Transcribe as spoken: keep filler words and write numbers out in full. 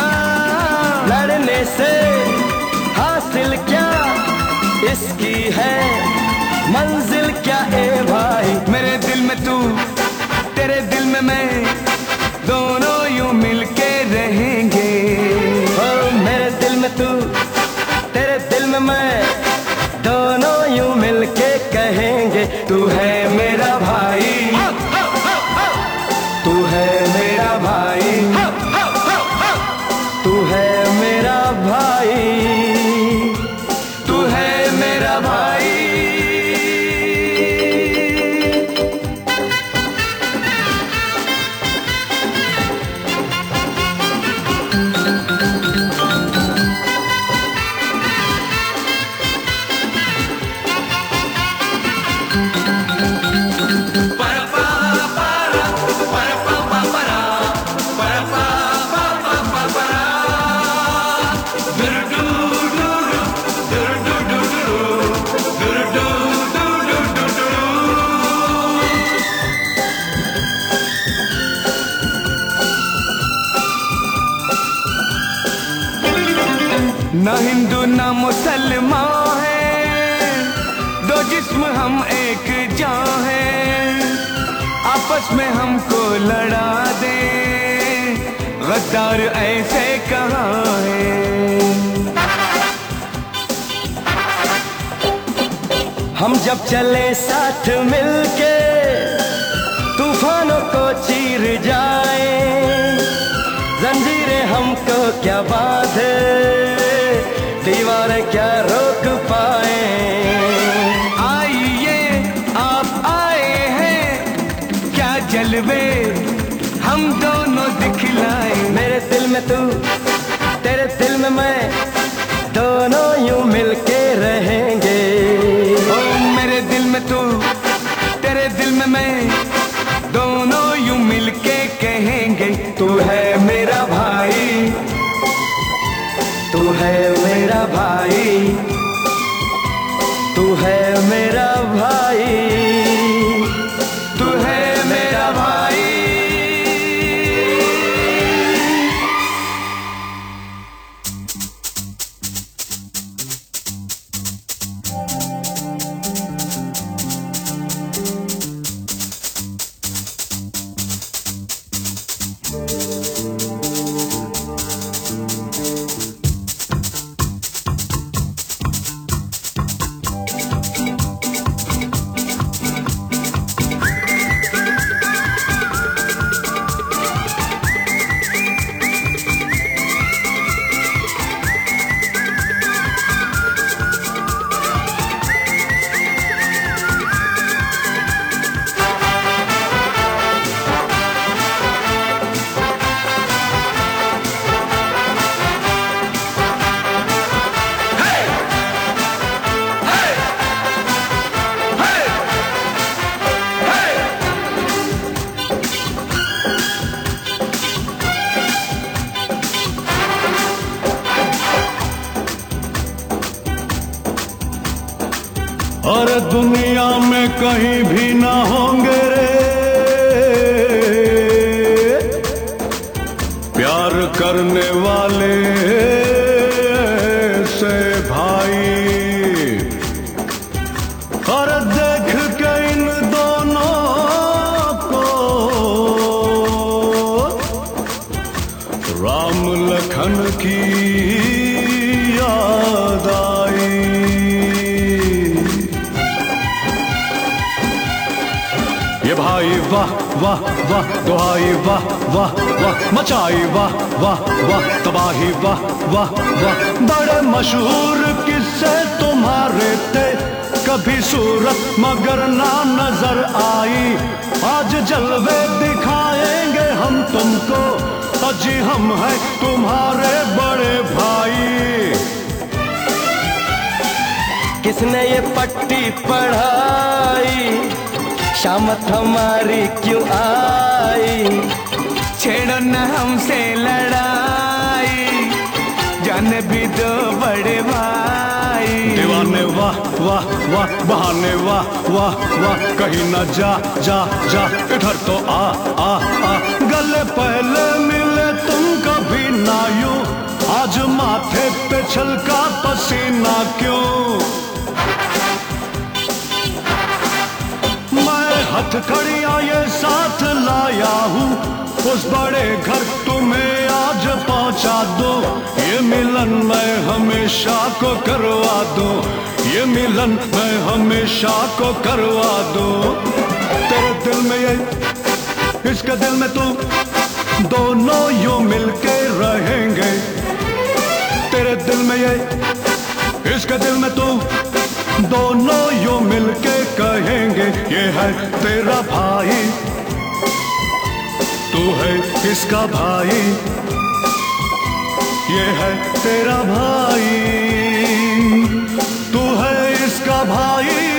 लड़ने से हासिल क्या इसकी है मंजिल क्या ए भाई। मेरे दिल में तू तेरे दिल में मैं दोनों यूं मिलके रहेंगे। ओ मेरे दिल में तू तेरे दिल में मैं दोनों यूं मिलके कहेंगे तू है मेरा भाई, तू है मेरा भाई, तू है मेरा भाई, तू है मेरा भाई। ना हिंदू ना मुसलमान है, दो जिस्म हम एक जान है। आपस में हमको लड़ा दे गद्दार ऐसे कहाँ है। हम जब चले साथ मिलके तूफानों को चीर जाए, जंजीरें हमको क्या बांधे दीवारें क्या रोक पाए। आइए आप आए हैं क्या जलवे हम दोनों दिखलाए। मेरे दिल में तू तेरे दिल में मैं दोनों यूं मिलके रहेंगे। ओ मेरे दिल में तू तेरे दिल में मैं दोनों यूं मिलके कहेंगे तू है मेरा भाई, तू है मेरा भाई, तू है मेरा भाई, तू है मेरा भाई। और दुनिया में कहीं भी ना होंगे रे प्यार करने वाले से भाई। और देख के इन दोनों को राम लखन की याद आई। ये भाई वाह वाह वाह दुहाई वाह वाह वाह मचाई वाह वाह वाह तबाही वाह वाह वाह। बड़े मशहूर किस्से तुम्हारे थे कभी सूरत मगर ना नजर आई। आज जलवे दिखाएंगे हम तुमको अजी हम हैं तुम्हारे बड़े भाई। किसने ये पट्टी पढ़ाई शामत हमारी क्यों आई। छेड़ो न हमसे लड़ाई जाने भी दो बड़े भाई। दीवाने वाह वाह वाह बहाने वाह वाह वाह कहीं न जा जा जा इधर तो आ आ आ। गले पहले मिले तुम कभी ना यूं आज माथे पे छलका पसीना क्यों? मैं हथकड़ियां ये साथ लाया हूँ, उस बड़े घर तुम्हें आज पहुंचा दो। ये मिलन मैं हमेशा को करवा दूं, ये मिलन मैं हमेशा को करवा दूं। तेरे दिल में ये, इसके दिल में तू, दोनों यूं मिलके रहेंगे। तेरे दिल में ये, इसके दिल में तू, दोनों यूं मिलके कहेंगे ये है तेरा भाई, तू है इसका भाई, ये है तेरा भाई, तू है इसका भाई।